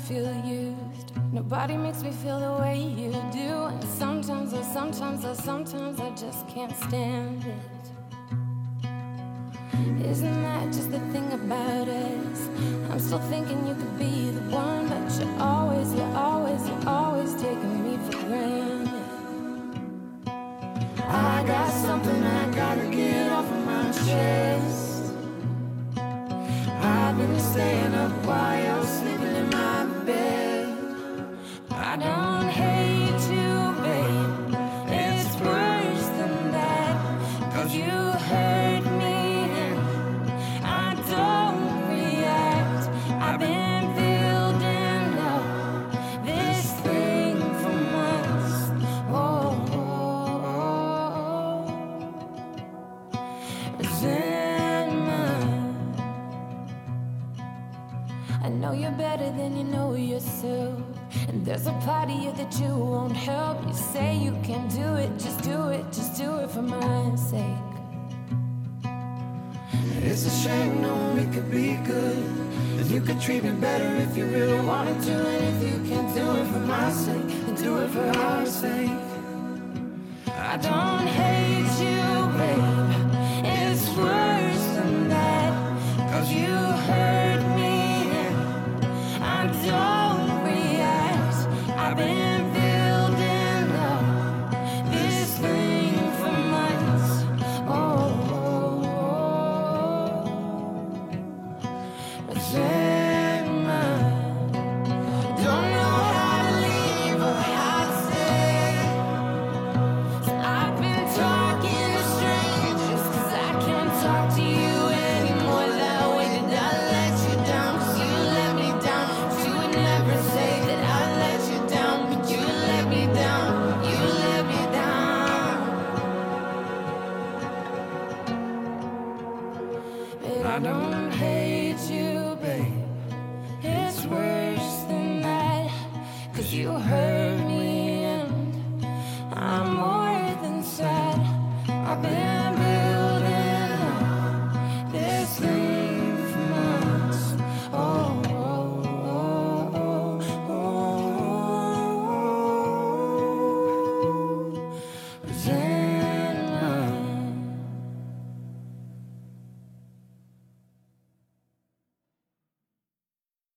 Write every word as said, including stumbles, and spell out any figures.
feel used. Nobody makes me feel the way you do. And sometimes, oh sometimes, oh sometimes I just can't stand it. Isn't that just the thing about us? I'm still thinking you could be the one, but you're always, you're always, you're always taking me for granted. I got something I gotta get off of my chest. I've been staying up while you're sleeping in my bed. I don't hate you, babe, it's worse than that. Cause you hurt me and I don't react. I've been building up this thing for months. Oh, oh, oh. Resentment. I know you're better than you know yourself. And there's a part of you that you won't help. You say you can do it, just do it, just do it for my sake. It's a shame, no, we could be good. If you could treat me better if you really wanted to. And if you can do it for my sake, then do it for our sake. I don't hate you, babe, it's worse than that. Cause you hurt me and I don't react. I've been building up this thing for months. Oh, oh, oh. Resentment. Don't know how to leave or how to stay. So I've been talking to strangers, cause I can't talk to you anymore that way. Did I let you down? Cause you let me down. But you would never say that I let you down. But you let me down, you let me down. But I don't hate you, babe, it's worse than that. Cause you hurt me and I'm